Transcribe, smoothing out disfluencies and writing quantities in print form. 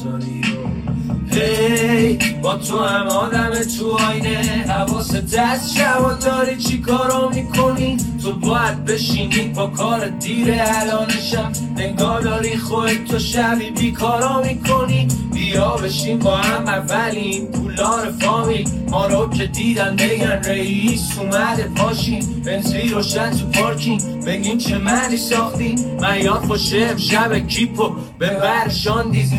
میذاری هی با تو هم آدم تو آینه حواست دست شبا داری چی کارو میکنی تو باید بشینی با کار دیره الانشم نگاه داری خودت تو شبی بیکارا میکنی بیا بشین با هم اولین پولار فامیل ما رو که دیدن بگن رئیس اومده پاشین بنزی روشن تو پارکینگ بگین چه منی ساختی من یاد خوشه شب کیپو به برشان دیزی